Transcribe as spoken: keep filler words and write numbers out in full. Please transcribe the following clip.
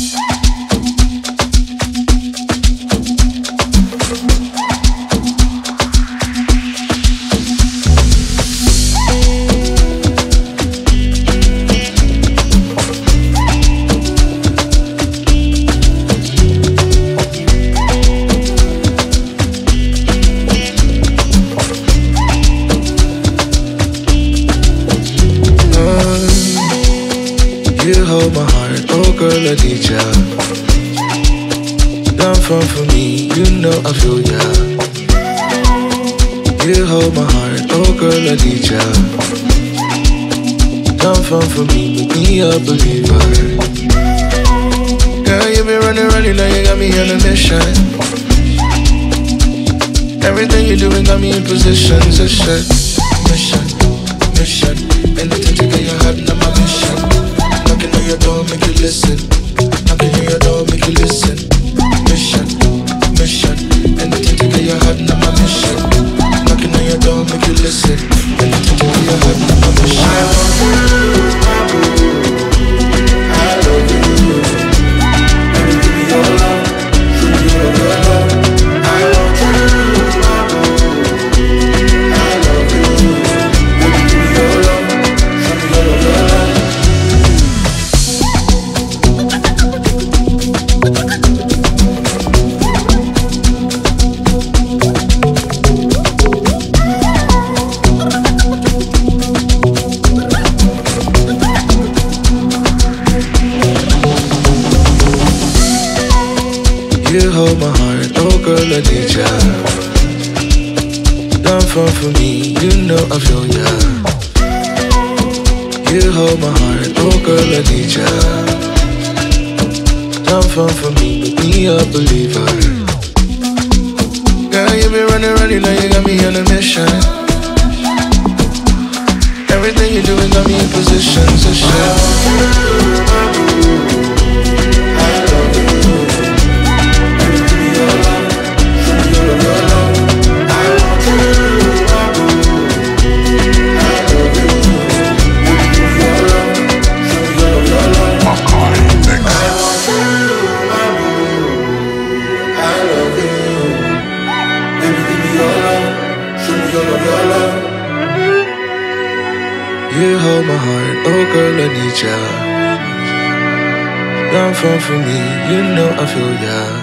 You hold my heart, oh girl, I need ya. Down front for me, you know I feel ya. You hold my heart, oh girl, I need ya. Down front for me, make me a believer. Girl, you been running, running, now you got me on a mission. Everything you doing got me in position, so shit. Mission, mission, anything to get your heart in my mission. Knocking on your door, make you listen. Knocking on your door, make you listen. Mission, mission, anything to get your heart in my mission. Knocking on your door, make you listen. Anything to get your heart in my mission. I want you, I love you. Let me give me your love, show me your love. I want you, I love you. Let me give me your love, show me your love. You hold my heart, oh girl, I need ya. Down front for me, you know I feel ya. You hold my heart, oh girl, I need ya. Down front for me, make me a believer. Girl, you been running, running, now you got me on a mission. Everything you doing got me in position, so shit. You hold my heart, oh girl, I need ya. Down front for me, you know I feel ya.